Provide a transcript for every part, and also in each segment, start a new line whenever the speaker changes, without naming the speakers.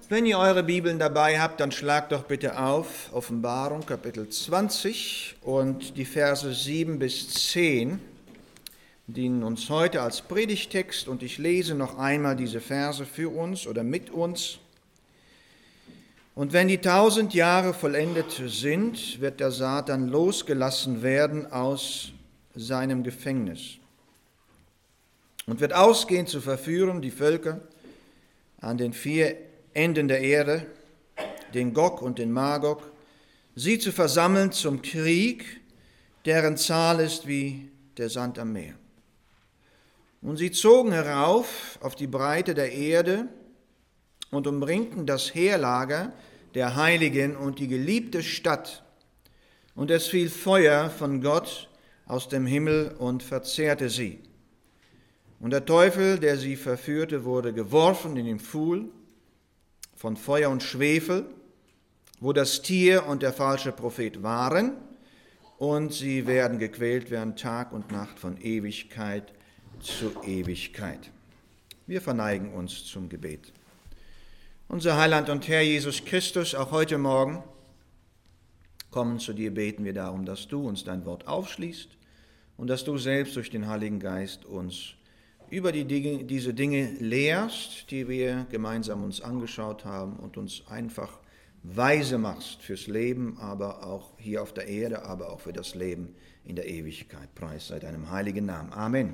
Wenn ihr eure Bibeln dabei habt, dann schlagt doch bitte auf Offenbarung Kapitel 20 und die Verse 7 bis 10 dienen uns heute als Predigtext und ich lese noch einmal diese Verse für uns oder mit uns. Und wenn die 1000 Jahre vollendet sind, wird der Satan losgelassen werden aus seinem Gefängnis und wird ausgehen zu verführen die Völker an den 4 Enden der Erde, den Gog und den Magog, sie zu versammeln zum Krieg, deren Zahl ist wie der Sand am Meer. Und sie zogen herauf auf die Breite der Erde und umringten das Heerlager der Heiligen und die geliebte Stadt. Und es fiel Feuer von Gott aus dem Himmel und verzehrte sie. Und der Teufel, der sie verführte, wurde geworfen in den Pfuhl von Feuer und Schwefel, wo das Tier und der falsche Prophet waren, und sie werden gequält werden Tag und Nacht von Ewigkeit zu Ewigkeit. Wir verneigen uns zum Gebet. Unser Heiland und Herr Jesus Christus, auch heute Morgen kommen zu dir, beten wir darum, dass du uns dein Wort aufschließt und dass du selbst durch den Heiligen Geist uns über diese Dinge lehrst, die wir gemeinsam uns angeschaut haben und uns einfach weise machst fürs Leben, aber auch hier auf der Erde, aber auch für das Leben in der Ewigkeit. Preis sei deinem heiligen Namen. Amen.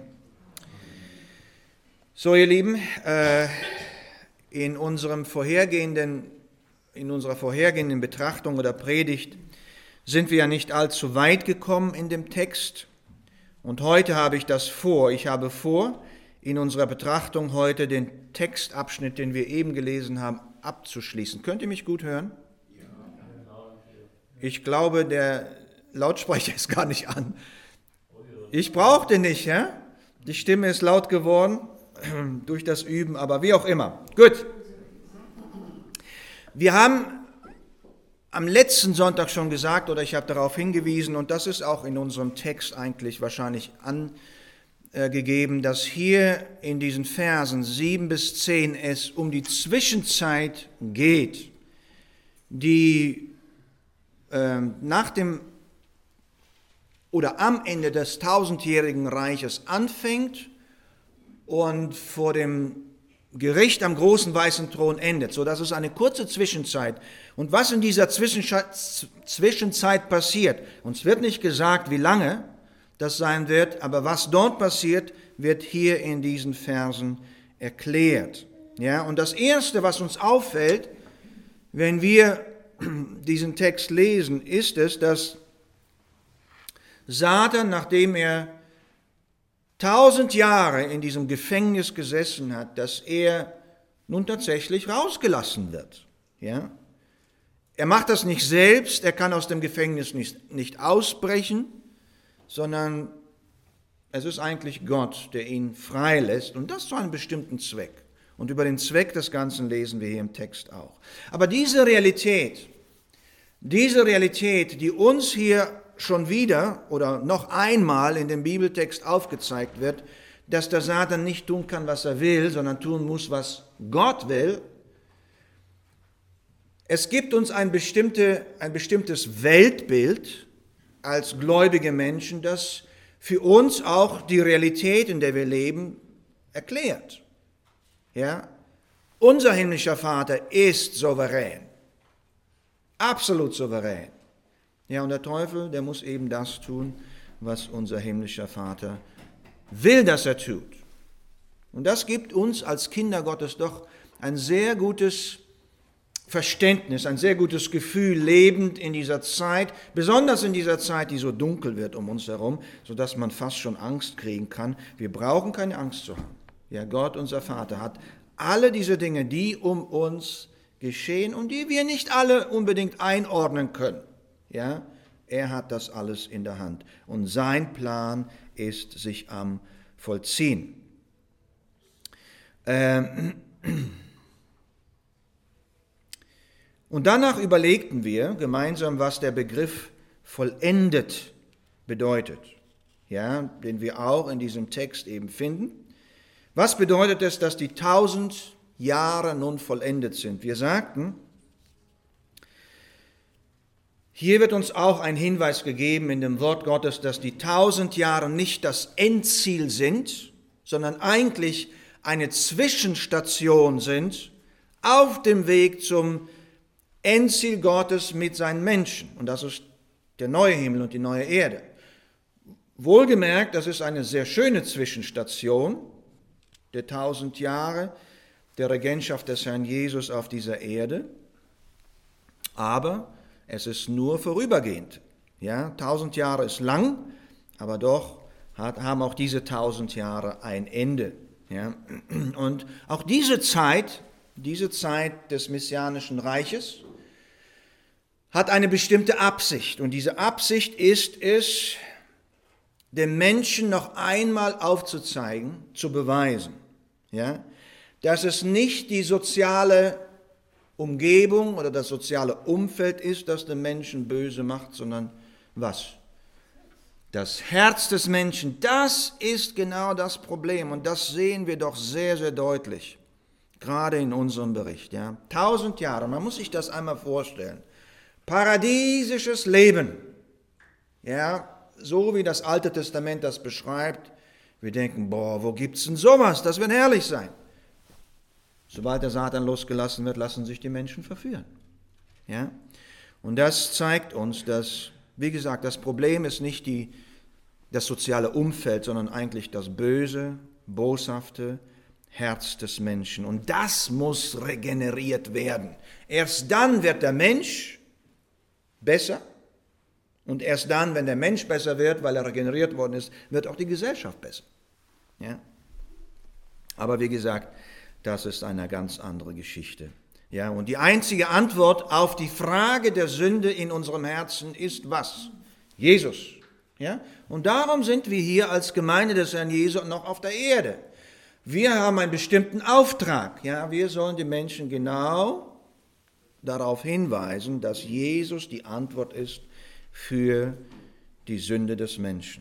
So, ihr Lieben, in unserer vorhergehenden Betrachtung oder Predigt sind wir ja nicht allzu weit gekommen in dem Text. Und heute habe ich habe vor, in unserer Betrachtung heute den Textabschnitt, den wir eben gelesen haben, abzuschließen. Könnt ihr mich gut hören? Ich glaube, der Lautsprecher ist gar nicht an. Ich brauche den nicht, ja? Die Stimme ist laut geworden durch das Üben, aber wie auch immer. Gut. Wir haben am letzten Sonntag schon gesagt, oder ich habe darauf hingewiesen, und das ist auch in unserem Text eigentlich wahrscheinlich angegeben, dass hier in diesen Versen 7 bis 10 es um die Zwischenzeit geht, die nach dem oder am Ende des 1000-jährigen Reiches anfängt und vor dem Gericht am großen weißen Thron endet. So, das ist eine kurze Zwischenzeit. Und was in dieser Zwischenzeit passiert, uns wird nicht gesagt, wie lange das sein wird, aber was dort passiert, wird hier in diesen Versen erklärt. Ja, und das Erste, was uns auffällt, wenn wir diesen Text lesen, ist es, dass Satan, nachdem er 1000 Jahre in diesem Gefängnis gesessen hat, dass er nun tatsächlich rausgelassen wird. Ja? Er macht das nicht selbst, er kann aus dem Gefängnis nicht ausbrechen, sondern es ist eigentlich Gott, der ihn freilässt und das zu einem bestimmten Zweck. Und über den Zweck des Ganzen lesen wir hier im Text auch. Aber diese Realität, die uns hier schon wieder oder noch einmal in dem Bibeltext aufgezeigt wird, dass der Satan nicht tun kann, was er will, sondern tun muss, was Gott will. Es gibt uns ein bestimmtes Weltbild als gläubige Menschen, das für uns auch die Realität, in der wir leben, erklärt. Ja? Unser himmlischer Vater ist souverän, absolut souverän. Ja, und der Teufel, der muss eben das tun, was unser himmlischer Vater will, dass er tut. Und das gibt uns als Kinder Gottes doch ein sehr gutes Verständnis, ein sehr gutes Gefühl, lebend in dieser Zeit, besonders in dieser Zeit, die so dunkel wird um uns herum, sodass man fast schon Angst kriegen kann. Wir brauchen keine Angst zu haben. Ja, Gott, unser Vater, hat alle diese Dinge, die um uns geschehen und die wir nicht alle unbedingt einordnen können. Ja, er hat das alles in der Hand und sein Plan ist sich am Vollziehen. Und danach überlegten wir gemeinsam, was der Begriff vollendet bedeutet, ja, den wir auch in diesem Text eben finden. Was bedeutet es, dass die 1000 Jahre nun vollendet sind. Wir sagten, hier wird uns auch ein Hinweis gegeben in dem Wort Gottes, dass die 1000 Jahre nicht das Endziel sind, sondern eigentlich eine Zwischenstation sind auf dem Weg zum Endziel Gottes mit seinen Menschen. Und das ist der neue Himmel und die neue Erde. Wohlgemerkt, das ist eine sehr schöne Zwischenstation der 1000 Jahre der Regentschaft des Herrn Jesus auf dieser Erde. Aber es ist nur vorübergehend. Ja, 1000 Jahre ist lang, aber doch haben auch diese 1000 Jahre ein Ende. Ja. Und auch diese Zeit des Messianischen Reiches, hat eine bestimmte Absicht. Und diese Absicht ist es, dem Menschen noch einmal aufzuzeigen, zu beweisen, ja, dass es nicht die soziale Umgebung oder das soziale Umfeld ist, das den Menschen böse macht, sondern was? Das Herz des Menschen, das ist genau das Problem. Und das sehen wir doch sehr, sehr deutlich, gerade in unserem Bericht. Ja. 1000 Jahre, man muss sich das einmal vorstellen. Paradiesisches Leben, ja, so wie das Alte Testament das beschreibt. Wir denken, wo gibt's denn sowas? Das wird herrlich sein. Sobald der Satan losgelassen wird, lassen sich die Menschen verführen. Ja? Und das zeigt uns, dass, wie gesagt, das Problem ist nicht das soziale Umfeld, sondern eigentlich das böse, boshafte Herz des Menschen. Und das muss regeneriert werden. Erst dann wird der Mensch besser. Und erst dann, wenn der Mensch besser wird, weil er regeneriert worden ist, wird auch die Gesellschaft besser. Ja? Aber wie gesagt, das ist eine ganz andere Geschichte. Ja, und die einzige Antwort auf die Frage der Sünde in unserem Herzen ist was? Jesus. Ja? Und darum sind wir hier als Gemeinde des Herrn Jesu noch auf der Erde. Wir haben einen bestimmten Auftrag. Ja? Wir sollen die Menschen genau darauf hinweisen, dass Jesus die Antwort ist für die Sünde des Menschen.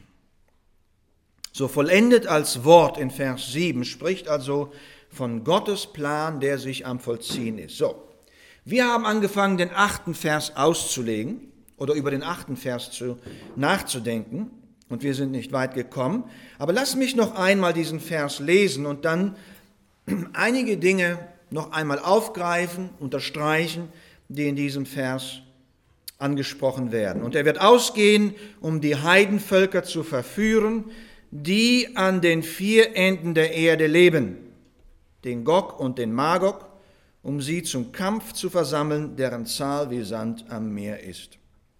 So vollendet als Wort in Vers 7 spricht also von Gottes Plan, der sich am Vollziehen ist. So, wir haben angefangen, den 8. Vers auszulegen oder über den 8. Vers nachzudenken und wir sind nicht weit gekommen. Aber lass mich noch einmal diesen Vers lesen und dann einige Dinge noch einmal aufgreifen, unterstreichen, die in diesem Vers angesprochen werden. Und er wird ausgehen, um die Heidenvölker zu verführen, die an den 4 Enden der Erde leben, den Gog und den Magog, um sie zum Kampf zu versammeln, deren Zahl wie Sand am Meer ist.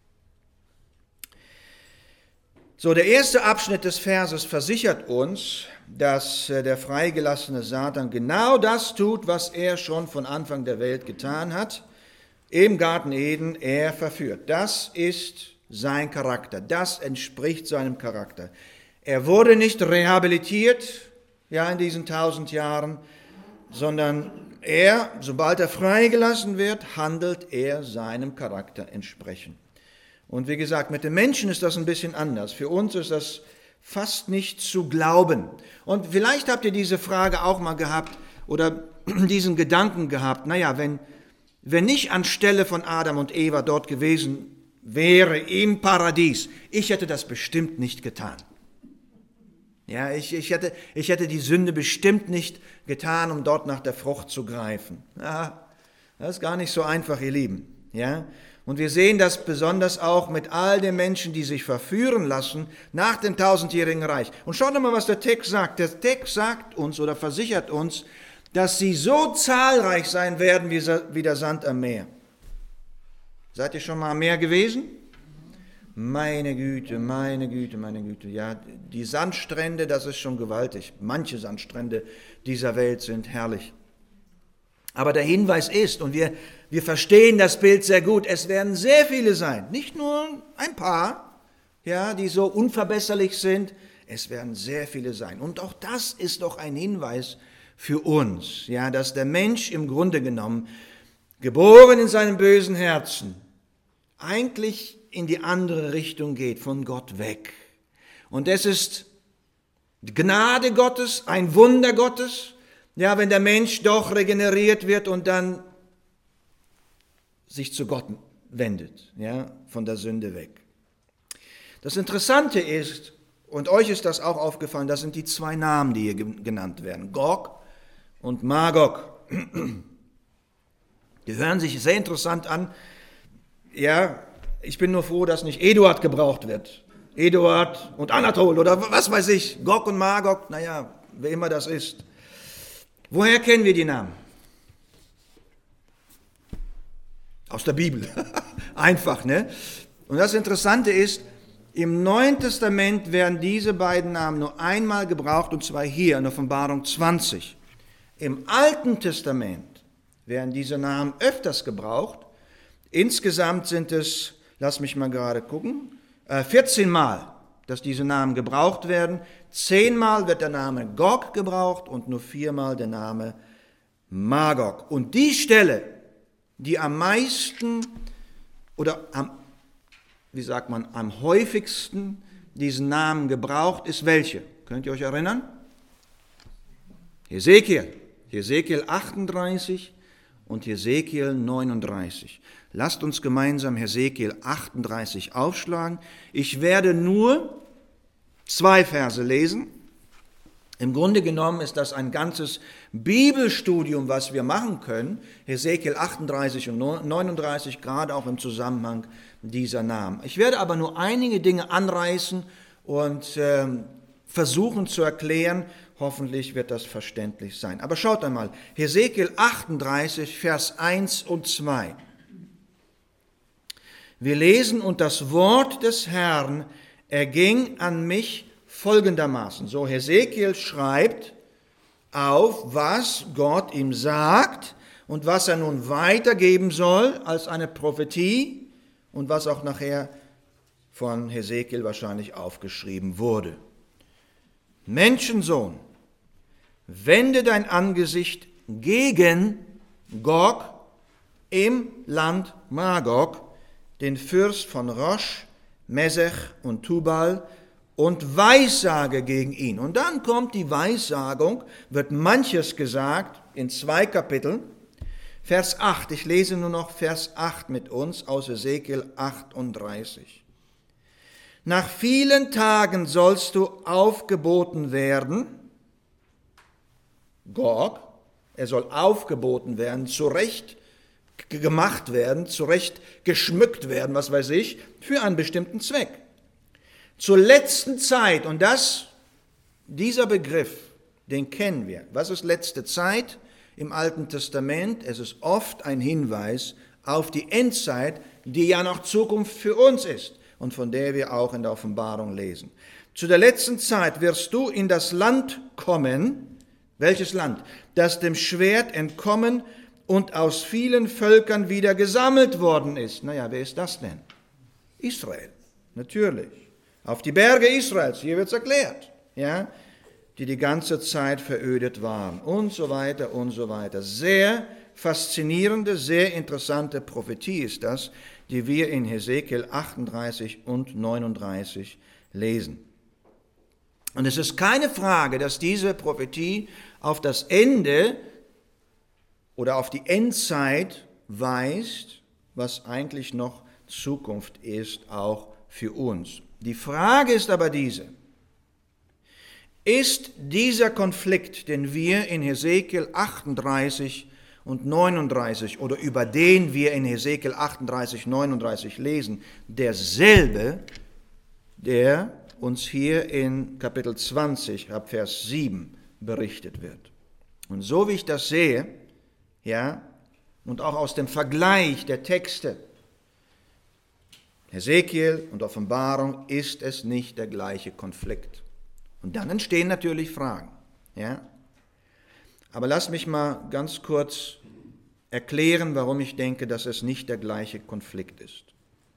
So, der erste Abschnitt des Verses versichert uns, dass der freigelassene Satan genau das tut, was er schon von Anfang der Welt getan hat. Im Garten Eden, er verführt. Das ist sein Charakter, das entspricht seinem Charakter. Er wurde nicht rehabilitiert, ja, in diesen 1000 Jahren, sondern er, sobald er freigelassen wird, handelt er seinem Charakter entsprechend. Und wie gesagt, mit den Menschen ist das ein bisschen anders. Für uns ist das fast nicht zu glauben. Und vielleicht habt ihr diese Frage auch mal gehabt oder diesen Gedanken gehabt, naja, wenn ich anstelle von Adam und Eva dort gewesen wäre im Paradies, ich hätte das bestimmt nicht getan. Ja, ich hätte die Sünde bestimmt nicht getan, um dort nach der Frucht zu greifen. Ja, das ist gar nicht so einfach, ihr Lieben. Ja, und wir sehen das besonders auch mit all den Menschen, die sich verführen lassen nach dem 1000-jährigen Reich. Und schaut doch mal, was der Text sagt. Der Text sagt uns oder versichert uns, dass sie so zahlreich sein werden wie der Sand am Meer. Seid ihr schon mal am Meer gewesen? Meine Güte, meine Güte, meine Güte. Ja, die Sandstrände, das ist schon gewaltig. Manche Sandstrände dieser Welt sind herrlich. Aber der Hinweis ist, und wir verstehen das Bild sehr gut, es werden sehr viele sein. Nicht nur ein paar, ja, die so unverbesserlich sind. Es werden sehr viele sein. Und auch das ist doch ein Hinweis für uns, ja, dass der Mensch im Grunde genommen, geboren in seinem bösen Herzen, eigentlich in die andere Richtung geht, von Gott weg. Und es ist Gnade Gottes, ein Wunder Gottes, Ja, wenn der Mensch doch regeneriert wird und dann sich zu Gott wendet, ja, von der Sünde weg. Das Interessante ist, und euch ist das auch aufgefallen, das sind die zwei Namen, die hier genannt werden, Gog und Magog. Die hören sich sehr interessant an. Ja, ich bin nur froh, dass nicht Eduard gebraucht wird. Eduard und Anatol oder was weiß ich, Gog und Magog, naja, wer immer das ist. Woher kennen wir die Namen? Aus der Bibel. Einfach, ne? Und das Interessante ist, im Neuen Testament werden diese beiden Namen nur einmal gebraucht, und zwar hier in Offenbarung 20. Im Alten Testament werden diese Namen öfters gebraucht. Insgesamt sind es, lass mich mal gerade gucken, 14 Mal, dass diese Namen gebraucht werden. 10 Mal wird der Name Gog gebraucht und nur 4 Mal der Name Magog. Und die Stelle, die am meisten oder am häufigsten diesen Namen gebraucht, ist welche? Könnt ihr euch erinnern? Hesekiel 38 und Hesekiel 39. Lasst uns gemeinsam Hesekiel 38 aufschlagen. Ich werde nur 2 Verse lesen. Im Grunde genommen ist das ein ganzes Bibelstudium, was wir machen können. Hesekiel 38 und 39, gerade auch im Zusammenhang dieser Namen. Ich werde aber nur einige Dinge anreißen und versuchen zu erklären. Hoffentlich wird das verständlich sein. Aber schaut einmal, Hesekiel 38, Vers 1 und 2. Wir lesen, und das Wort des Herrn erging an mich folgendermaßen. So, Hesekiel schreibt auf, was Gott ihm sagt und was er nun weitergeben soll als eine Prophetie und was auch nachher von Hesekiel wahrscheinlich aufgeschrieben wurde. Menschensohn, wende dein Angesicht gegen Gog im Land Magog, den Fürst von Rosch, Mesech und Tubal, und weissage gegen ihn. Und dann kommt die Weissagung, wird manches gesagt in 2 Kapiteln. Vers 8, ich lese nur noch Vers 8 mit uns aus Hesekiel 38. Nach vielen Tagen sollst du aufgeboten werden, Gog, er soll aufgeboten werden, zurecht gemacht werden, zurecht geschmückt werden, was weiß ich, für einen bestimmten Zweck. Zur letzten Zeit, und dieser Begriff, den kennen wir. Was ist letzte Zeit im Alten Testament? Es ist oft ein Hinweis auf die Endzeit, die ja noch Zukunft für uns ist und von der wir auch in der Offenbarung lesen. Zu der letzten Zeit wirst du in das Land kommen. Welches Land? Das dem Schwert entkommen und aus vielen Völkern wieder gesammelt worden ist. Naja, wer ist das denn? Israel, natürlich. Auf die Berge Israels, hier wird es erklärt, ja, die ganze Zeit verödet waren und so weiter und so weiter. Sehr faszinierende, sehr interessante Prophetie ist das, die wir in Hesekiel 38 und 39 lesen. Und es ist keine Frage, dass diese Prophetie auf das Ende oder auf die Endzeit weist, was eigentlich noch Zukunft ist, auch für uns. Die Frage ist aber diese: Ist dieser Konflikt, den wir in Hesekiel 38 und 39 oder über den wir in Hesekiel 38, 39 lesen, derselbe, der uns hier in Kapitel 20 ab Vers 7 berichtet wird? Und so wie ich das sehe, ja, und auch aus dem Vergleich der Texte, Hesekiel und Offenbarung, ist es nicht der gleiche Konflikt. Und dann entstehen natürlich Fragen. Ja? Aber lass mich mal ganz kurz erklären, warum ich denke, dass es nicht der gleiche Konflikt ist.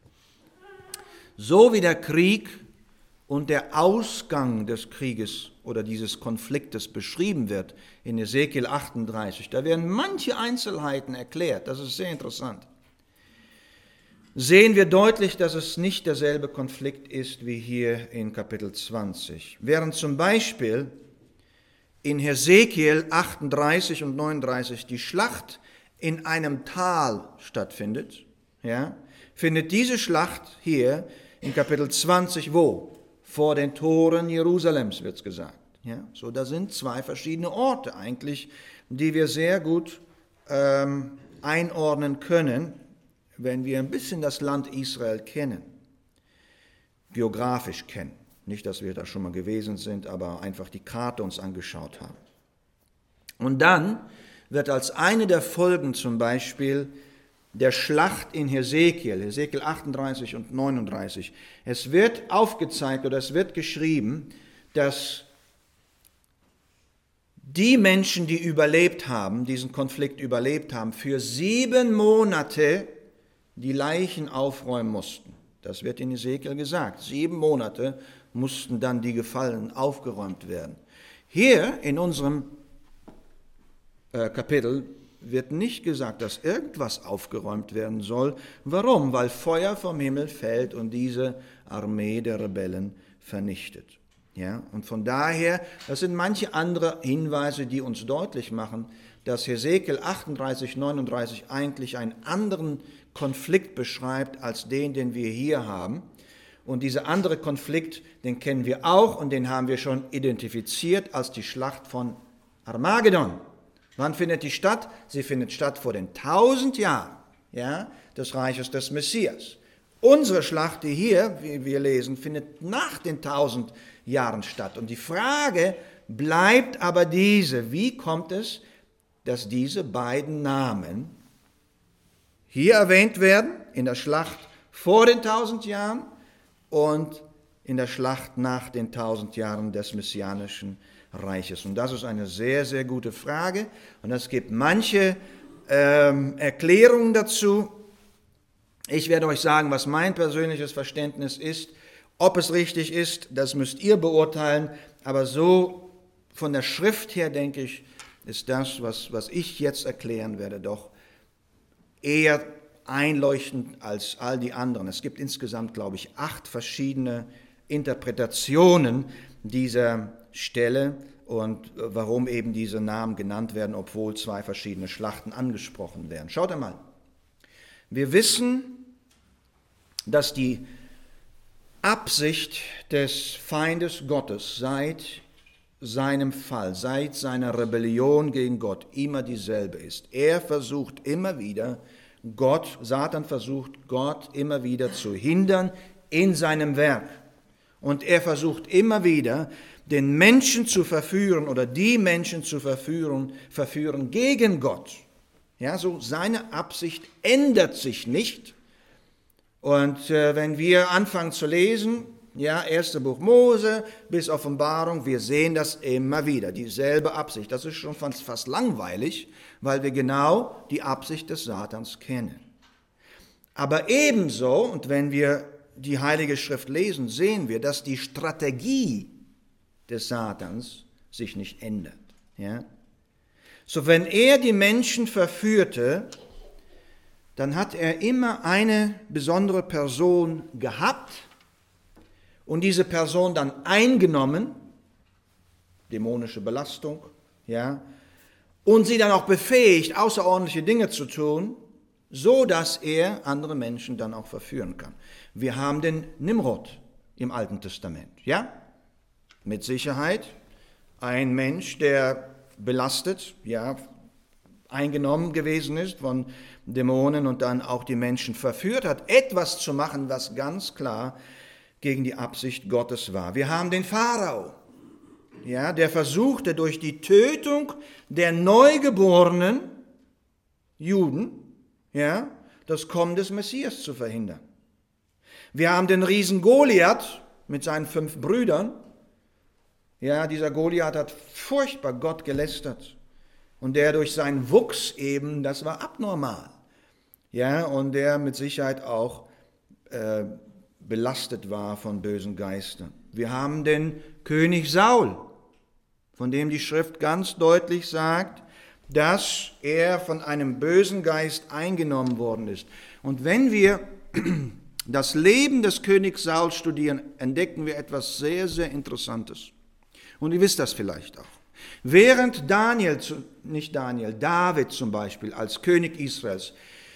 So wie der Krieg und der Ausgang des Krieges oder dieses Konfliktes beschrieben wird in Hesekiel 38, da werden manche Einzelheiten erklärt, das ist sehr interessant. Sehen wir deutlich, dass es nicht derselbe Konflikt ist wie hier in Kapitel 20. Während zum Beispiel in Hesekiel 38 und 39 die Schlacht in einem Tal stattfindet, ja, findet diese Schlacht hier in Kapitel 20 wo? Vor den Toren Jerusalems wird es gesagt. Ja, so, da sind zwei verschiedene Orte eigentlich, die wir sehr gut einordnen können, wenn wir ein bisschen das Land Israel kennen, geografisch kennen. Nicht, dass wir da schon mal gewesen sind, aber einfach die Karte uns angeschaut haben. Und dann wird als eine der Folgen zum Beispiel der Schlacht in Hesekiel 38 und 39, es wird aufgezeigt oder es wird geschrieben, dass die Menschen, die überlebt haben, diesen Konflikt überlebt haben, für 7 Monate die Leichen aufräumen mussten. Das wird in Hesekiel gesagt. 7 Monate mussten dann die Gefallenen aufgeräumt werden. Hier in unserem Kapitel wird nicht gesagt, dass irgendwas aufgeräumt werden soll. Warum? Weil Feuer vom Himmel fällt und diese Armee der Rebellen vernichtet. Ja, und von daher, das sind manche andere Hinweise, die uns deutlich machen, dass Hesekiel 38, 39 eigentlich einen anderen Konflikt beschreibt als den wir hier haben. Und dieser andere Konflikt, den kennen wir auch und den haben wir schon identifiziert als die Schlacht von Armageddon. Wann findet die statt? Sie findet statt vor den 1000 Jahren, ja, des Reiches des Messias. Unsere Schlacht, die hier, wie wir lesen, findet nach den 1000 Jahren statt. Und die Frage bleibt aber diese: Wie kommt es, dass diese beiden Namen hier erwähnt werden, in der Schlacht vor den 1000 Jahren und in der Schlacht nach den 1000 Jahren des Messianischen Reiches? Und das ist eine sehr, sehr gute Frage. Und es gibt manche Erklärungen dazu. Ich werde euch sagen, was mein persönliches Verständnis ist. Ob es richtig ist, das müsst ihr beurteilen. Aber so von der Schrift her, denke ich, ist das, was ich jetzt erklären werde, doch eher einleuchtend als all die anderen. Es gibt insgesamt, glaube ich, 8 verschiedene Interpretationen dieser Stelle und warum eben diese Namen genannt werden, obwohl 2 verschiedene Schlachten angesprochen werden. Schaut einmal. Wir wissen, dass die Absicht des Feindes Gottes seit seinem Fall, seit seiner Rebellion gegen Gott immer dieselbe ist. Er versucht immer wieder, Satan versucht Gott immer wieder zu hindern in seinem Werk. Und er versucht immer wieder, den Menschen zu verführen oder die Menschen zu verführen gegen Gott. Ja, so seine Absicht ändert sich nicht. Und wenn wir anfangen zu lesen, ja, 1. Buch Mose bis Offenbarung, wir sehen das immer wieder, dieselbe Absicht. Das ist schon fast langweilig, weil wir genau die Absicht des Satans kennen. Aber ebenso, und wenn wir die Heilige Schrift lesen, sehen wir, dass die Strategie des Satans sich nicht ändert. Ja? So, wenn er die Menschen verführte, dann hat er immer eine besondere Person gehabt und diese Person dann eingenommen, dämonische Belastung, ja, und sie dann auch befähigt, außerordentliche Dinge zu tun, so dass er andere Menschen dann auch verführen kann. Wir haben den Nimrod im Alten Testament, ja, mit Sicherheit ein Mensch, der belastet, ja, eingenommen gewesen ist von Dämonen und dann auch die Menschen verführt hat, etwas zu machen, was ganz klar gegen die Absicht Gottes war. Wir haben den Pharao, ja, der versuchte durch die Tötung der neugeborenen Juden, ja, das Kommen des Messias zu verhindern. Wir haben den Riesen Goliath mit seinen 5 Brüdern. Ja, dieser Goliath hat furchtbar Gott gelästert. Und der durch seinen Wuchs eben, das war abnormal. Ja, und der mit Sicherheit auch belastet war von bösen Geistern. Wir haben den König Saul, von dem die Schrift ganz deutlich sagt, dass er von einem bösen Geist eingenommen worden ist. Und wenn wir das Leben des Königs Saul studieren, entdecken wir etwas sehr, sehr Interessantes. Und ihr wisst das vielleicht auch. Während David zum Beispiel als König Israels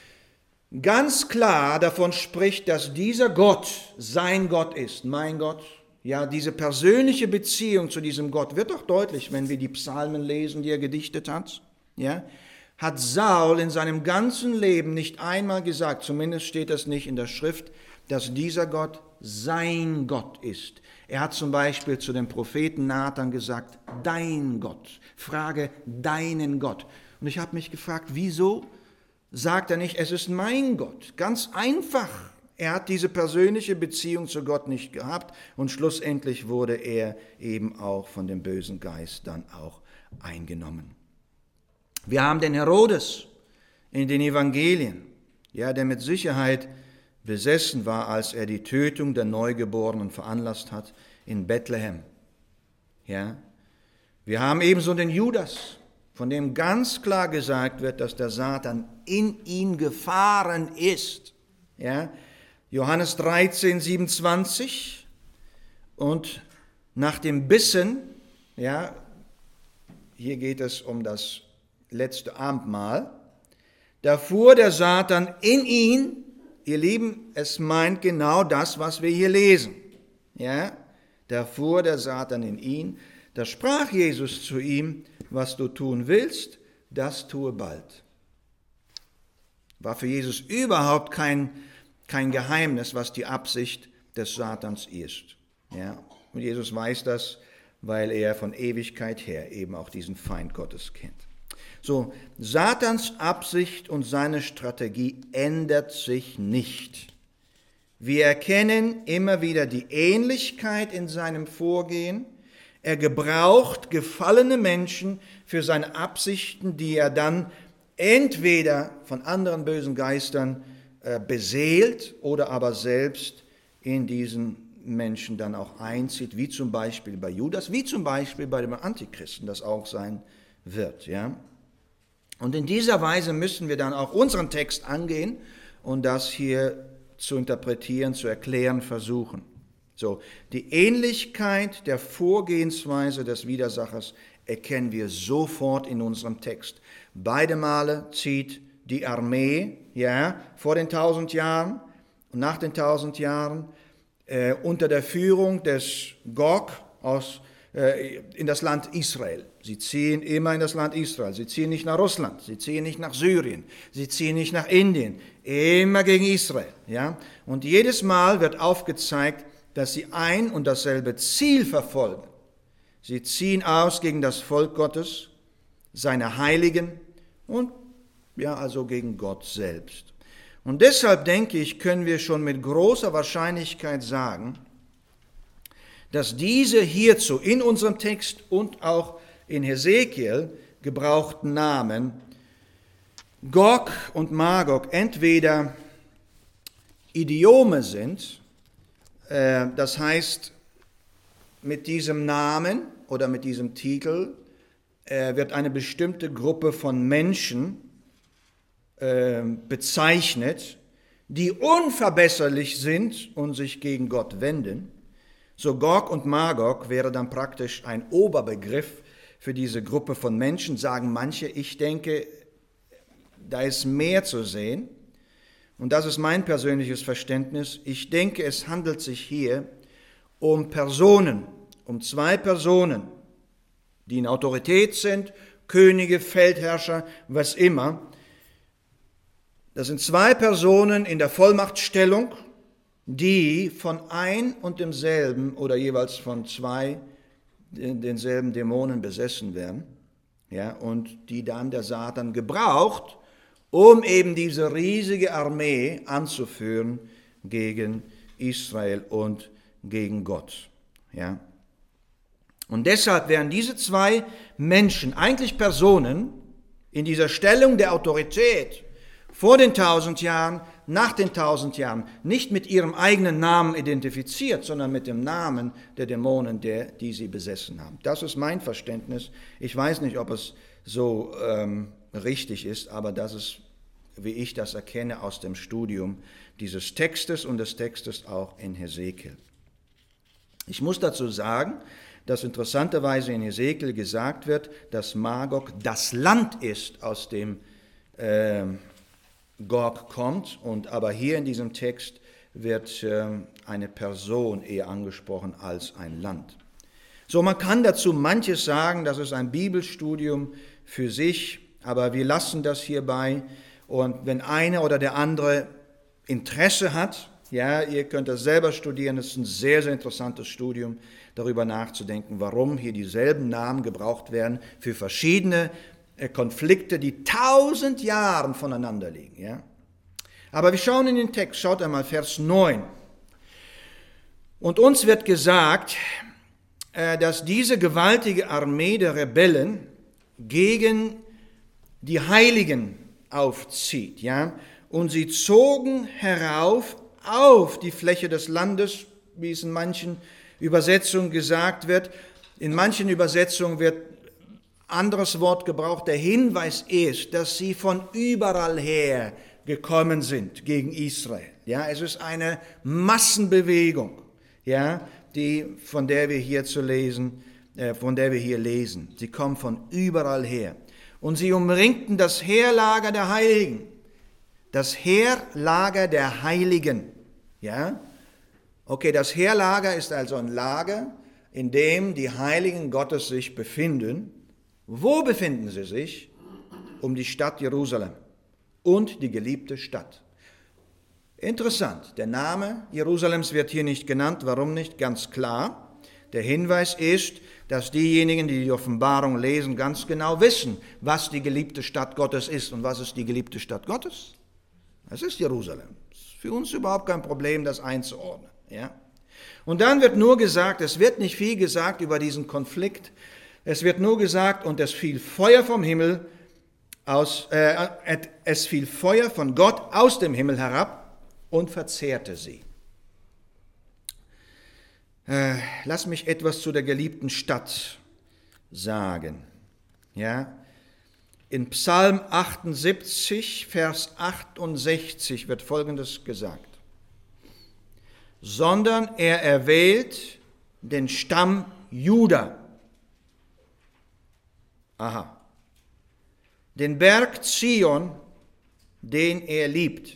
ganz klar davon spricht, dass dieser Gott sein Gott ist, mein Gott, ja, diese persönliche Beziehung zu diesem Gott wird doch deutlich, wenn wir die Psalmen lesen, die er gedichtet hat, ja, hat Saul in seinem ganzen Leben nicht einmal gesagt, zumindest steht das nicht in der Schrift, dass dieser Gott sein Gott ist. Er hat zum Beispiel zu dem Propheten Nathan gesagt, dein Gott, frage deinen Gott. Und ich habe mich gefragt, wieso sagt er nicht, es ist mein Gott? Ganz einfach. Er hat diese persönliche Beziehung zu Gott nicht gehabt und schlussendlich wurde er eben auch von dem bösen Geist dann auch eingenommen. Wir haben den Herodes in den Evangelien, ja, der mit Sicherheit besessen war, als er die Tötung der Neugeborenen veranlasst hat in Bethlehem. Ja. Wir haben ebenso den Judas, von dem ganz klar gesagt wird, dass der Satan in ihn gefahren ist. Ja. Johannes 13, 27 und nach dem Bissen, ja, hier geht es um das letzte Abendmahl, da fuhr der Satan in ihn. Ihr Lieben, es meint genau das, was wir hier lesen. Ja, da fuhr der Satan in ihn, da sprach Jesus zu ihm, was du tun willst, das tue bald. War für Jesus überhaupt kein Geheimnis, was die Absicht des Satans ist. Ja, und Jesus weiß das, weil er von Ewigkeit her eben auch diesen Feind Gottes kennt. So, Satans Absicht und seine Strategie ändert sich nicht. Wir erkennen immer wieder die Ähnlichkeit in seinem Vorgehen. Er gebraucht gefallene Menschen für seine Absichten, die er dann entweder von anderen bösen Geistern beseelt oder aber selbst in diesen Menschen dann auch einzieht, wie zum Beispiel bei Judas, wie zum Beispiel bei dem Antichristen, das auch sein wird, ja. Und in dieser Weise müssen wir dann auch unseren Text angehen und das hier zu interpretieren, zu erklären versuchen. So, die Ähnlichkeit der Vorgehensweise des Widersachers erkennen wir sofort in unserem Text. Beide Male zieht die Armee, ja, vor den 1000 Jahren und nach den 1000 Jahren unter der Führung des Gog in das Land Israel. Sie ziehen immer in das Land Israel. Sie ziehen nicht nach Russland, sie ziehen nicht nach Syrien, sie ziehen nicht nach Indien. Immer gegen Israel. Ja? Und jedes Mal wird aufgezeigt, dass sie ein und dasselbe Ziel verfolgen. Sie ziehen aus gegen das Volk Gottes, seine Heiligen und ja, also gegen Gott selbst. Und deshalb denke ich, können wir schon mit großer Wahrscheinlichkeit sagen, dass diese hierzu in unserem Text und auch in Hesekiel gebrauchten Namen Gog und Magog entweder Idiome sind, das heißt, mit diesem Namen oder mit diesem Titel wird eine bestimmte Gruppe von Menschen bezeichnet, die unverbesserlich sind und sich gegen Gott wenden. So Gog und Magog wäre dann praktisch ein Oberbegriff für diese Gruppe von Menschen, sagen manche. Ich denke, da ist mehr zu sehen. Und das ist mein persönliches Verständnis. Ich denke, es handelt sich hier um Personen, um zwei Personen, die in Autorität sind, Könige, Feldherrscher, was immer. Das sind zwei Personen in der Vollmachtstellung, die von ein und demselben oder jeweils von zwei denselben Dämonen besessen werden, ja, und die dann der Satan gebraucht, um eben diese riesige Armee anzuführen gegen Israel und gegen Gott. Ja. Und deshalb wären diese zwei Menschen, eigentlich Personen, in dieser Stellung der Autorität vor den 1000 Jahren, nach den 1000 Jahren, nicht mit ihrem eigenen Namen identifiziert, sondern mit dem Namen der Dämonen, die sie besessen haben. Das ist mein Verständnis. Ich weiß nicht, ob es so richtig ist, aber das ist, wie ich das erkenne aus dem Studium dieses Textes und des Textes auch in Hesekiel. Ich muss dazu sagen, dass interessanterweise in Hesekiel gesagt wird, dass Magog das Land ist, aus dem Gog kommt, und aber hier in diesem Text wird eine Person eher angesprochen als ein Land. So, man kann dazu manches sagen, das ist ein Bibelstudium für sich, aber wir lassen das hierbei. Und wenn einer oder der andere Interesse hat, ja, ihr könnt das selber studieren, das ist ein sehr, sehr interessantes Studium, darüber nachzudenken, warum hier dieselben Namen gebraucht werden für verschiedene Konflikte, die 1000 Jahre voneinander liegen. Ja. Aber wir schauen in den Text, schaut einmal Vers 9. Und uns wird gesagt, dass diese gewaltige Armee der Rebellen gegen die Heiligen aufzieht. Ja? Und sie zogen herauf auf die Fläche des Landes, wie es in manchen Übersetzungen gesagt wird. In manchen Übersetzungen wird anderes Wort gebraucht. Der Hinweis ist, dass sie von überall her gekommen sind gegen Israel. Ja, es ist eine Massenbewegung, ja, von der wir hier lesen. Sie kommen von überall her. Und sie umringten das Heerlager der Heiligen. Das Heerlager der Heiligen. Ja? Okay, das Heerlager ist also ein Lager, in dem die Heiligen Gottes sich befinden. Wo befinden sie sich? Um die Stadt Jerusalem und die geliebte Stadt. Interessant, der Name Jerusalems wird hier nicht genannt. Warum nicht? Ganz klar. Der Hinweis ist, dass diejenigen, die die Offenbarung lesen, ganz genau wissen, was die geliebte Stadt Gottes ist. Und was ist die geliebte Stadt Gottes? Das ist Jerusalem. Es ist für uns überhaupt kein Problem, das einzuordnen. Ja? Und dann wird nur gesagt, es wird nicht viel gesagt über diesen Konflikt. Es wird nur gesagt, und es fiel Feuer vom Himmel es fiel Feuer von Gott aus dem Himmel herab und verzehrte sie. Lass mich etwas zu der geliebten Stadt sagen. Ja? In Psalm 78, Vers 68 wird Folgendes gesagt. Sondern er erwählt den Stamm Juda. Aha. Den Berg Zion, den er liebt.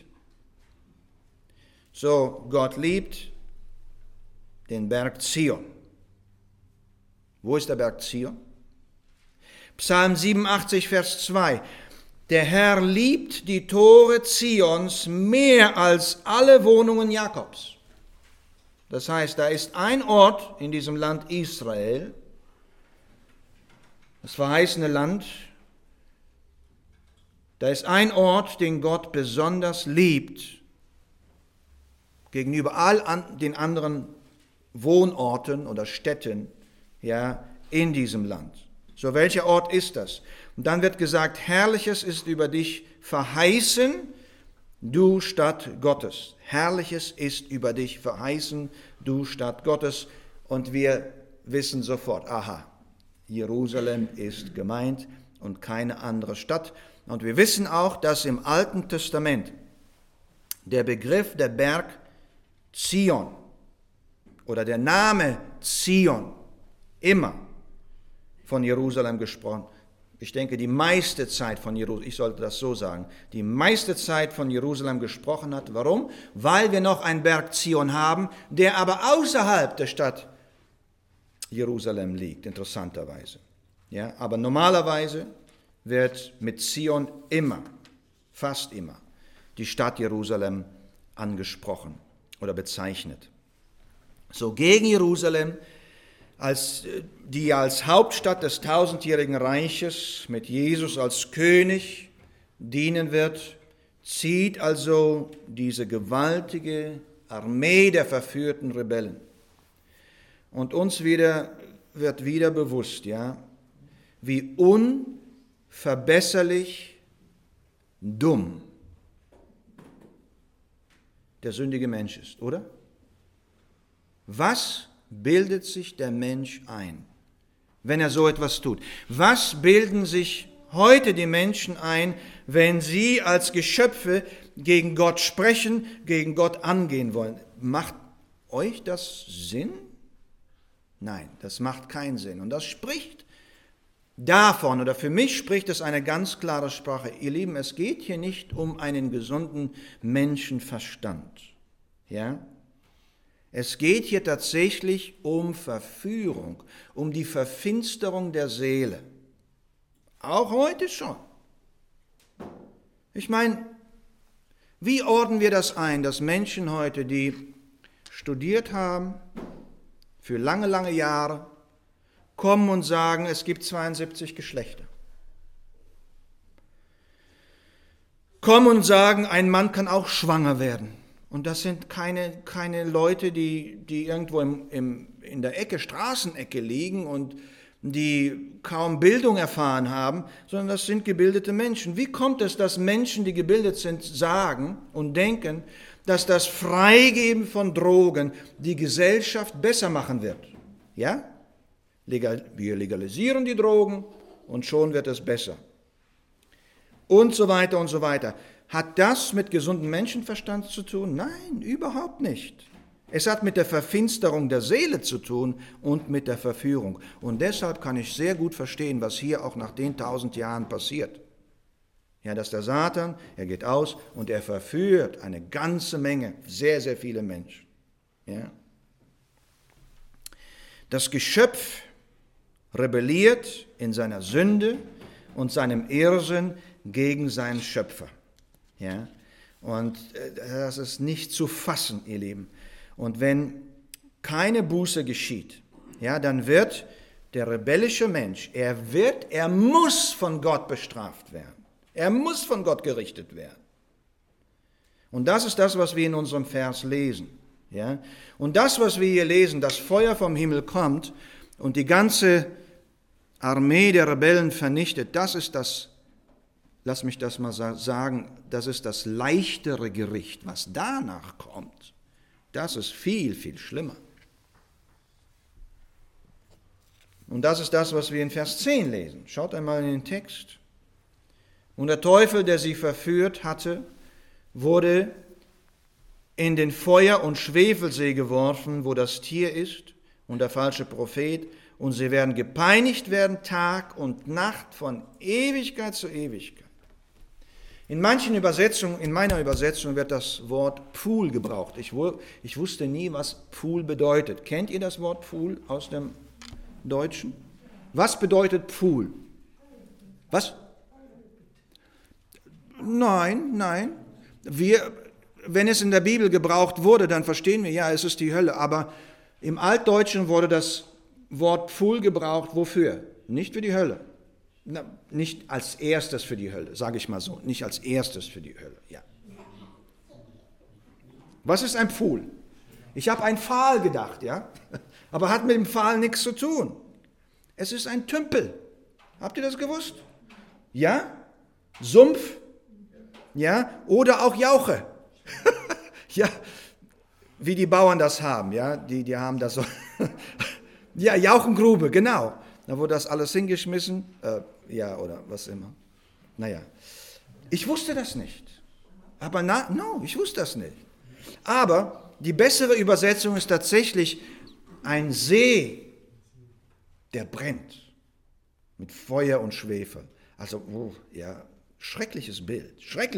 So, Gott liebt den Berg Zion. Wo ist der Berg Zion? Psalm 87, Vers 2. Der Herr liebt die Tore Zions mehr als alle Wohnungen Jakobs. Das heißt, da ist ein Ort in diesem Land Israel, das verheißene Land. Da ist ein Ort, den Gott besonders liebt, gegenüber all den anderen Wohnorten oder Städten, ja, in diesem Land. So, welcher Ort ist das? Und dann wird gesagt, Herrliches ist über dich verheißen, du Stadt Gottes. Herrliches ist über dich verheißen, du Stadt Gottes. Und wir wissen sofort, aha, Jerusalem ist gemeint und keine andere Stadt. Und wir wissen auch, dass im Alten Testament der Begriff der Berg Zion oder der Name Zion immer von Jerusalem gesprochen. Ich denke, die meiste Zeit von Jerusalem, ich sollte das so sagen, die meiste Zeit von Jerusalem gesprochen hat. Warum? Weil wir noch einen Berg Zion haben, der aber außerhalb der Stadt Jerusalem liegt, interessanterweise. Ja, aber normalerweise wird mit Zion immer, fast immer, die Stadt Jerusalem angesprochen oder bezeichnet. So, gegen Jerusalem, die als Hauptstadt des tausendjährigen Reiches mit Jesus als König dienen wird, zieht also diese gewaltige Armee der verführten Rebellen. Und uns wird wieder bewusst, ja, wie unverbesserlich dumm der sündige Mensch ist, oder? Was bildet sich der Mensch ein, wenn er so etwas tut? Was bilden sich heute die Menschen ein, wenn sie als Geschöpfe gegen Gott sprechen, gegen Gott angehen wollen? Macht euch das Sinn? Nein, das macht keinen Sinn. Und das spricht davon, oder für mich spricht es eine ganz klare Sprache. Ihr Lieben, es geht hier nicht um einen gesunden Menschenverstand. Ja? Es geht hier tatsächlich um Verführung, um die Verfinsterung der Seele. Auch heute schon. Ich meine, wie ordnen wir das ein, dass Menschen heute, die studiert haben, für lange, lange Jahre, kommen und sagen, es gibt 72 Geschlechter. Kommen und sagen, ein Mann kann auch schwanger werden. Und das sind keine Leute, die irgendwo in der Ecke, Straßenecke liegen und die kaum Bildung erfahren haben, sondern das sind gebildete Menschen. Wie kommt es, dass Menschen, die gebildet sind, sagen und denken, dass das Freigeben von Drogen die Gesellschaft besser machen wird? Ja? Wir legalisieren die Drogen und schon wird es besser. Und so weiter und so weiter. Hat das mit gesundem Menschenverstand zu tun? Nein, überhaupt nicht. Es hat mit der Verfinsterung der Seele zu tun und mit der Verführung. Und deshalb kann ich sehr gut verstehen, was hier auch nach den 1000 Jahren passiert. Ja, dass der Satan, er geht aus und er verführt eine ganze Menge, sehr, sehr viele Menschen. Ja. Das Geschöpf rebelliert in seiner Sünde und seinem Irrsinn gegen seinen Schöpfer. Ja? Und das ist nicht zu fassen, ihr Lieben. Und wenn keine Buße geschieht, ja, dann wird der rebellische Mensch, er muss von Gott bestraft werden. Er muss von Gott gerichtet werden. Und das ist das, was wir in unserem Vers lesen. Ja? Und das, was wir hier lesen, das Feuer vom Himmel kommt und die ganze Armee der Rebellen vernichtet, das ist das, lass mich das mal sagen, das ist das leichtere Gericht. Was danach kommt, das ist viel, viel schlimmer. Und das ist das, was wir in Vers 10 lesen. Schaut einmal in den Text. Und der Teufel, der sie verführt hatte, wurde in den Feuer- und Schwefelsee geworfen, wo das Tier ist und der falsche Prophet, und sie werden gepeinigt werden Tag und Nacht von Ewigkeit zu Ewigkeit. In manchen Übersetzungen, in meiner Übersetzung wird das Wort Pfuhl gebraucht. Ich wusste nie, was Pfuhl bedeutet. Kennt ihr das Wort Pfuhl aus dem Deutschen? Was bedeutet Pfuhl? Was? Nein. Wenn es in der Bibel gebraucht wurde, dann verstehen wir, ja, es ist die Hölle. Aber im Altdeutschen wurde das Wort Pfuhl gebraucht, wofür? Nicht für die Hölle. Nicht als erstes für die Hölle, sage ich mal so. Nicht als erstes für die Hölle, ja. Was ist ein Pfuhl? Ich habe ein Pfahl gedacht, ja. Aber hat mit dem Pfahl nichts zu tun. Es ist ein Tümpel. Habt ihr das gewusst? Ja? Sumpf? Ja? Oder auch Jauche. Ja, wie die Bauern das haben, ja. Die haben das so. Ja, Jauchengrube, genau. Da wurde das alles hingeschmissen, ja, oder was immer. Naja, ich wusste das nicht. Aber ich wusste das nicht. Aber die bessere Übersetzung ist tatsächlich ein See, der brennt mit Feuer und Schwefel. Also, ja, schreckliches Bild.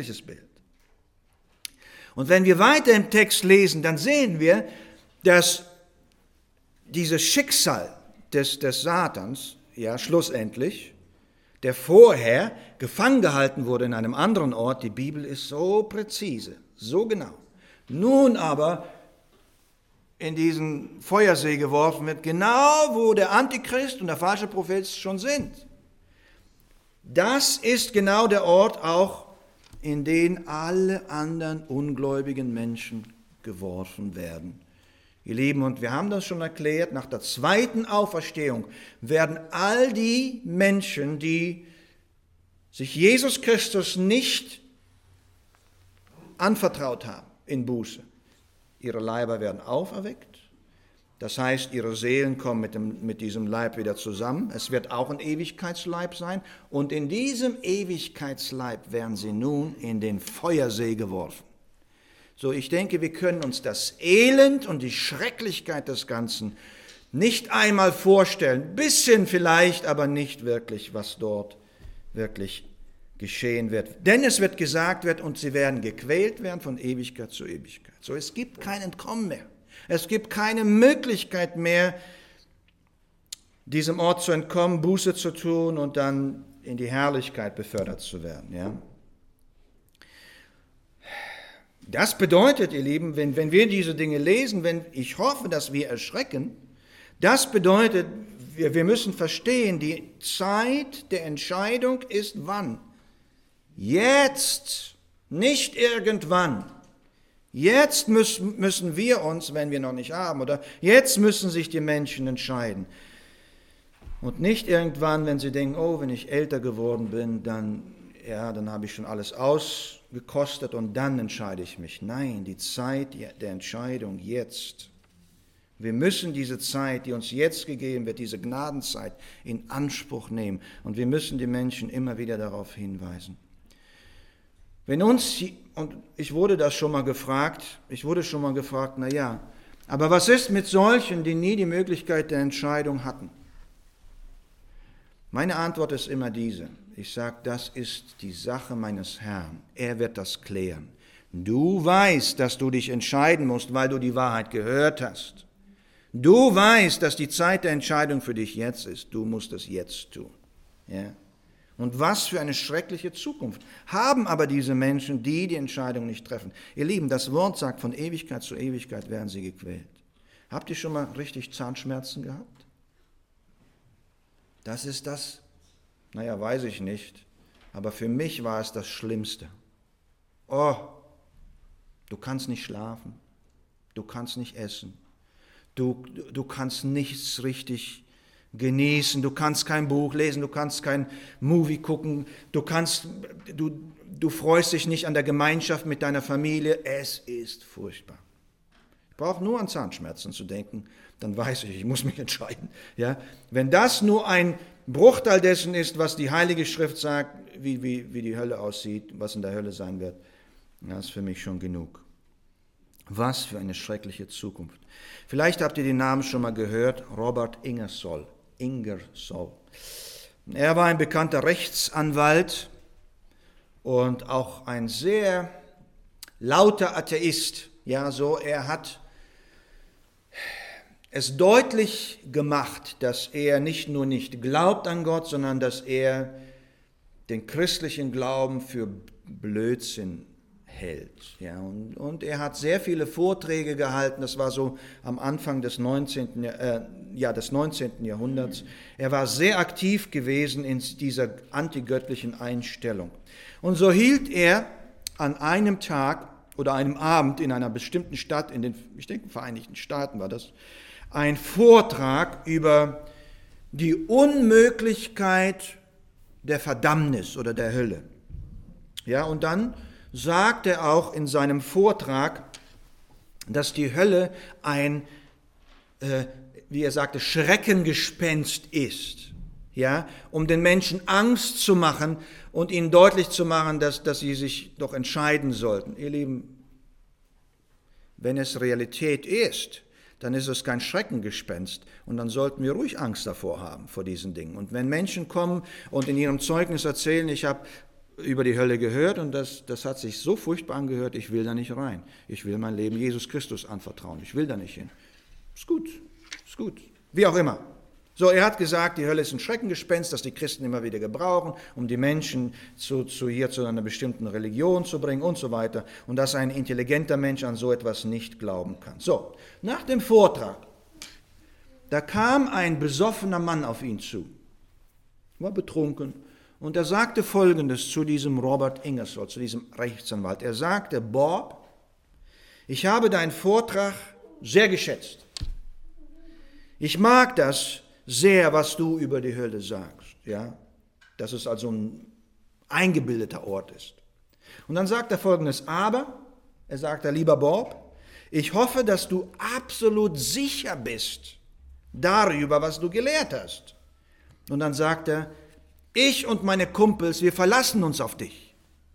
Und wenn wir weiter im Text lesen, dann sehen wir, dass dieses Schicksal des Satans, ja, schlussendlich, der vorher gefangen gehalten wurde in einem anderen Ort, die Bibel ist so präzise, so genau, nun aber in diesen Feuersee geworfen wird, genau wo der Antichrist und der falsche Prophet schon sind. Das ist genau der Ort auch, in den alle anderen ungläubigen Menschen geworfen werden. Ihr Lieben, und wir haben das schon erklärt, nach der zweiten Auferstehung werden all die Menschen, die sich Jesus Christus nicht anvertraut haben in Buße, ihre Leiber werden auferweckt. Das heißt, ihre Seelen kommen mit diesem Leib wieder zusammen. Es wird auch ein Ewigkeitsleib sein. Und in diesem Ewigkeitsleib werden sie nun in den Feuersee geworfen. So, ich denke, wir können uns das Elend und die Schrecklichkeit des Ganzen nicht einmal vorstellen, bisschen vielleicht, aber nicht wirklich, was dort wirklich geschehen wird. Denn es wird gesagt wird, und sie werden gequält werden von Ewigkeit zu Ewigkeit. So, es gibt kein Entkommen mehr. Es gibt keine Möglichkeit mehr, diesem Ort zu entkommen, Buße zu tun und dann in die Herrlichkeit befördert zu werden. Ja? Das bedeutet, ihr Lieben, wenn wir diese Dinge lesen, ich hoffe, dass wir erschrecken, das bedeutet, wir müssen verstehen, die Zeit der Entscheidung ist wann? Jetzt, nicht irgendwann. Jetzt müssen wir uns, wenn wir noch nicht haben, oder jetzt müssen sich die Menschen entscheiden. Und nicht irgendwann, wenn sie denken, oh, wenn ich älter geworden bin, dann habe ich schon alles ausgekostet und dann entscheide ich mich. Nein, die Zeit der Entscheidung jetzt. Wir müssen diese Zeit, die uns jetzt gegeben wird, diese Gnadenzeit in Anspruch nehmen. Und wir müssen die Menschen immer wieder darauf hinweisen. Und ich wurde schon mal gefragt, naja, aber was ist mit solchen, die nie die Möglichkeit der Entscheidung hatten? Meine Antwort ist immer diese. Ich sage, das ist die Sache meines Herrn. Er wird das klären. Du weißt, dass du dich entscheiden musst, weil du die Wahrheit gehört hast. Du weißt, dass die Zeit der Entscheidung für dich jetzt ist. Du musst es jetzt tun. Ja? Und was für eine schreckliche Zukunft haben aber diese Menschen, die Entscheidung nicht treffen. Ihr Lieben, das Wort sagt, von Ewigkeit zu Ewigkeit werden sie gequält. Habt ihr schon mal richtig Zahnschmerzen gehabt? Das ist das? Naja, weiß ich nicht. Aber für mich war es das Schlimmste. Oh, du kannst nicht schlafen. Du kannst nicht essen. Du kannst nichts richtig genießen. Du kannst kein Buch lesen. Du kannst kein Movie gucken. Du freust dich nicht an der Gemeinschaft mit deiner Familie. Es ist furchtbar. Ich brauche nur an Zahnschmerzen zu denken. Dann weiß ich muss mich entscheiden. Ja? Wenn das nur ein Bruchteil dessen ist, was die Heilige Schrift sagt, wie die Hölle aussieht, was in der Hölle sein wird, das ist für mich schon genug. Was für eine schreckliche Zukunft. Vielleicht habt ihr den Namen schon mal gehört, Robert Ingersoll. Er war ein bekannter Rechtsanwalt und auch ein sehr lauter Atheist. Ja, er hat es deutlich gemacht, dass er nicht nur nicht glaubt an Gott, sondern dass er den christlichen Glauben für Blödsinn hält. Ja, und er hat sehr viele Vorträge gehalten, das war so am Anfang des 19. Jahrhunderts. Er war sehr aktiv gewesen in dieser antigöttlichen Einstellung. Und so hielt er an einem Tag oder einem Abend in einer bestimmten Stadt, ich denke, Vereinigten Staaten war das, ein Vortrag über die Unmöglichkeit der Verdammnis oder der Hölle. Ja, und dann sagt er auch in seinem Vortrag, dass die Hölle ein, wie er sagte, Schreckengespenst ist, ja, um den Menschen Angst zu machen und ihnen deutlich zu machen, dass sie sich doch entscheiden sollten. Ihr Lieben, wenn es Realität ist, dann ist es kein Schreckengespenst und dann sollten wir ruhig Angst davor haben, vor diesen Dingen. Und wenn Menschen kommen und in ihrem Zeugnis erzählen, ich habe über die Hölle gehört und das hat sich so furchtbar angehört, ich will da nicht rein. Ich will mein Leben Jesus Christus anvertrauen, ich will da nicht hin. Ist gut, wie auch immer. So, er hat gesagt, die Hölle ist ein Schreckengespenst, das die Christen immer wieder gebrauchen, um die Menschen zu einer bestimmten Religion zu bringen und so weiter. Und dass ein intelligenter Mensch an so etwas nicht glauben kann. So, nach dem Vortrag, da kam ein besoffener Mann auf ihn zu, war betrunken, und er sagte Folgendes zu diesem Robert Ingersoll, zu diesem Rechtsanwalt. Er sagte, Bob, ich habe deinen Vortrag sehr geschätzt. Ich mag das sehr, was du über die Hölle sagst, ja, dass es also ein eingebildeter Ort ist. Und dann sagt er Folgendes, aber, er sagt, lieber Bob, ich hoffe, dass du absolut sicher bist darüber, was du gelehrt hast. Und dann sagt er, ich und meine Kumpels, wir verlassen uns auf dich.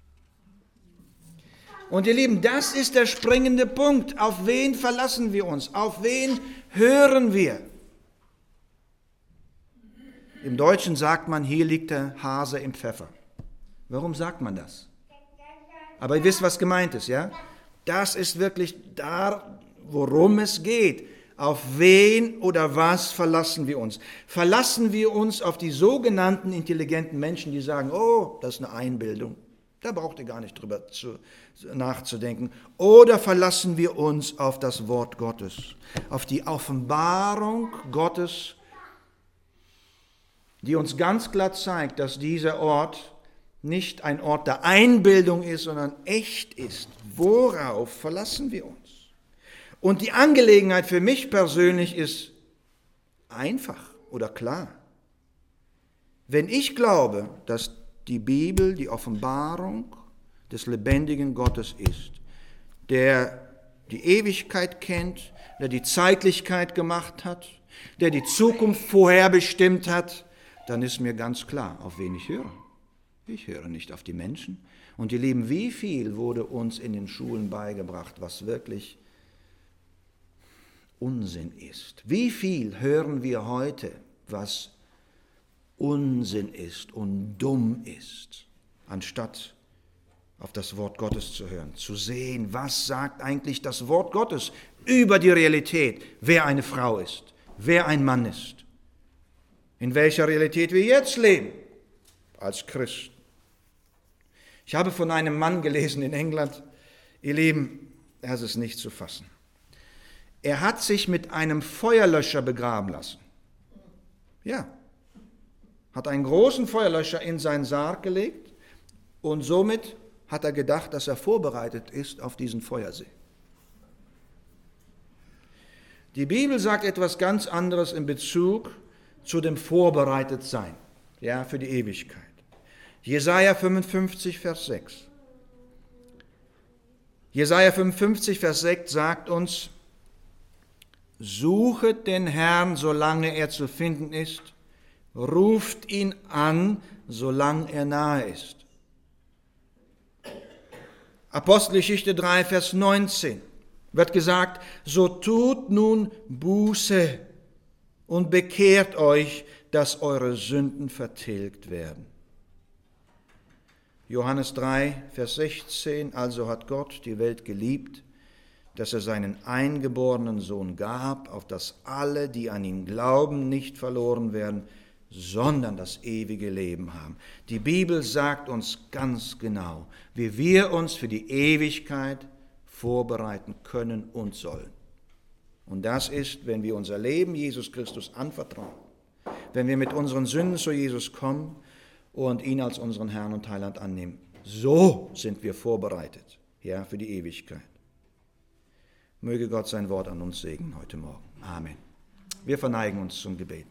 Und ihr Lieben, das ist der springende Punkt. Auf wen verlassen wir uns? Auf wen hören wir? Im Deutschen sagt man, hier liegt der Hase im Pfeffer. Warum sagt man das? Aber ihr wisst, was gemeint ist, ja? Das ist wirklich da, worum es geht. Auf wen oder was verlassen wir uns? Verlassen wir uns auf die sogenannten intelligenten Menschen, die sagen, oh, das ist eine Einbildung. Da braucht ihr gar nicht drüber nachzudenken. Oder verlassen wir uns auf das Wort Gottes, auf die Offenbarung Gottes, die uns ganz klar zeigt, dass dieser Ort nicht ein Ort der Einbildung ist, sondern echt ist. Worauf verlassen wir uns? Und die Angelegenheit für mich persönlich ist einfach oder klar. Wenn ich glaube, dass die Bibel die Offenbarung des lebendigen Gottes ist, der die Ewigkeit kennt, der die Zeitlichkeit gemacht hat, der die Zukunft vorherbestimmt hat, dann ist mir ganz klar, auf wen ich höre. Ich höre nicht auf die Menschen. Und ihr Lieben, wie viel wurde uns in den Schulen beigebracht, was wirklich Unsinn ist? Wie viel hören wir heute, was Unsinn ist und dumm ist, anstatt auf das Wort Gottes zu hören, zu sehen, was sagt eigentlich das Wort Gottes über die Realität, wer eine Frau ist, wer ein Mann ist, in welcher Realität wir jetzt leben als Christen. Ich habe von einem Mann gelesen in England, ihr Lieben, das ist nicht zu fassen. Er hat sich mit einem Feuerlöscher begraben lassen. Ja, hat einen großen Feuerlöscher in seinen Sarg gelegt und somit hat er gedacht, dass er vorbereitet ist auf diesen Feuersee. Die Bibel sagt etwas ganz anderes in Bezug zu dem Vorbereitetsein, ja, für die Ewigkeit. Jesaja 55, Vers 6. Jesaja 55, Vers 6 sagt uns, suchet den Herrn, solange er zu finden ist, ruft ihn an, solange er nahe ist. Apostelgeschichte 3, Vers 19 wird gesagt, so tut nun Buße und bekehrt euch, dass eure Sünden vertilgt werden. Johannes 3, Vers 16, also hat Gott die Welt geliebt, dass er seinen eingeborenen Sohn gab, auf dass alle, die an ihn glauben, nicht verloren werden, sondern das ewige Leben haben. Die Bibel sagt uns ganz genau, wie wir uns für die Ewigkeit vorbereiten können und sollen. Und das ist, wenn wir unser Leben Jesus Christus anvertrauen, wenn wir mit unseren Sünden zu Jesus kommen und ihn als unseren Herrn und Heiland annehmen. So sind wir vorbereitet, ja, für die Ewigkeit. Möge Gott sein Wort an uns segnen heute Morgen. Amen. Wir verneigen uns zum Gebet.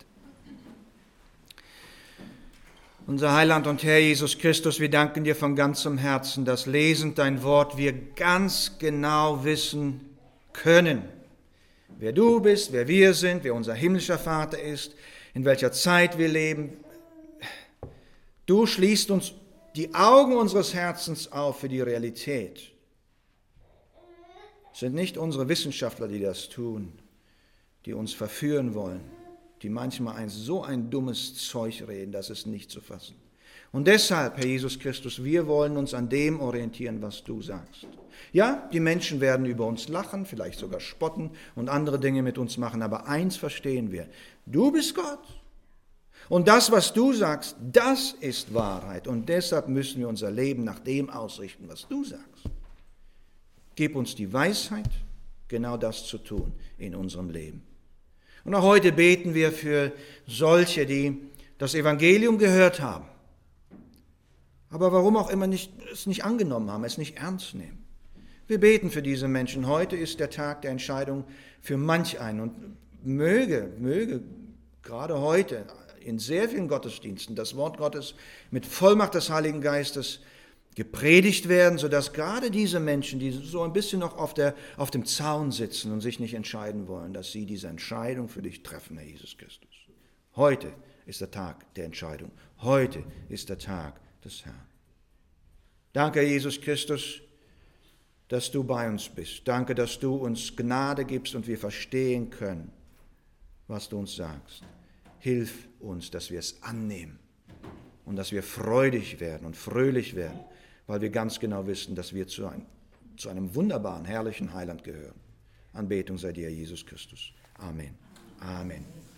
Unser Heiland und Herr Jesus Christus, wir danken dir von ganzem Herzen, dass lesend dein Wort wir ganz genau wissen können, wer du bist, wer wir sind, wer unser himmlischer Vater ist, in welcher Zeit wir leben. Du schließt uns die Augen unseres Herzens auf für die Realität. Es sind nicht unsere Wissenschaftler, die das tun, die uns verführen wollen, die manchmal so ein dummes Zeug reden, das ist nicht zu fassen. Und deshalb, Herr Jesus Christus, wir wollen uns an dem orientieren, was du sagst. Ja, die Menschen werden über uns lachen, vielleicht sogar spotten und andere Dinge mit uns machen, aber eins verstehen wir, du bist Gott. Und das, was du sagst, das ist Wahrheit. Und deshalb müssen wir unser Leben nach dem ausrichten, was du sagst. Gib uns die Weisheit, genau das zu tun in unserem Leben. Und auch heute beten wir für solche, die das Evangelium gehört haben, aber warum auch immer es nicht angenommen haben, es nicht ernst nehmen. Wir beten für diese Menschen. Heute ist der Tag der Entscheidung für manch einen. Und möge gerade heute in sehr vielen Gottesdiensten das Wort Gottes mit Vollmacht des Heiligen Geistes gepredigt werden, sodass gerade diese Menschen, die so ein bisschen noch auf dem Zaun sitzen und sich nicht entscheiden wollen, dass sie diese Entscheidung für dich treffen, Herr Jesus Christus. Heute ist der Tag der Entscheidung. Heute ist der Tag des Herrn. Danke, Herr Jesus Christus, dass du bei uns bist. Danke, dass du uns Gnade gibst und wir verstehen können, was du uns sagst. Hilf uns, dass wir es annehmen und dass wir freudig werden und fröhlich werden, weil wir ganz genau wissen, dass wir zu einem wunderbaren, herrlichen Heiland gehören. Anbetung sei dir, Jesus Christus. Amen. Amen.